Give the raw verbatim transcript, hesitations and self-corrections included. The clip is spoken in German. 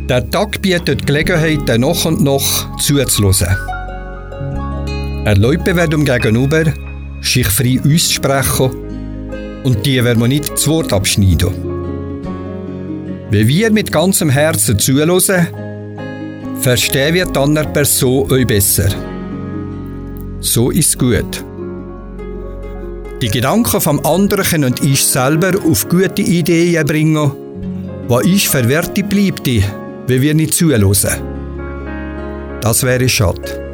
Der Tag bietet Gelegenheit, nach und nach zuzuhören. Erlaubt wird dem Gegenüber, sich frei auszusprechen und die werden wir nicht das Wort abschneiden. Wenn wir mit ganzem Herzen zuhören, verstehen wir die andere Person euch besser. So ist es gut. Die Gedanken vom anderen können ich selber auf gute Ideen bringen, wo ich verwirrt bleibt, wenn wir nicht zuhören. Das wäre schade.